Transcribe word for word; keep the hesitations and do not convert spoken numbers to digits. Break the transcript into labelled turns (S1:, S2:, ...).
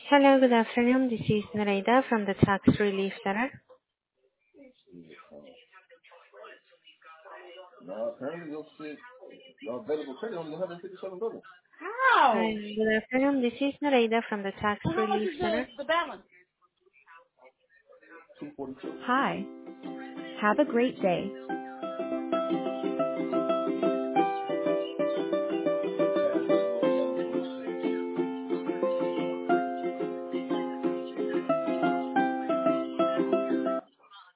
S1: Hello, good afternoon. This is Nareda from the Tax Relief Center.
S2: No, apparently your shit, your available credit only one hundred fifty-seven dollars.
S1: Hi,
S2: How?
S1: good afternoon. This is Nareda from the Tax
S2: Well, how much
S1: Relief
S2: is the,
S1: Center.
S2: the balance? two forty-two.
S3: Hi. Have a great day.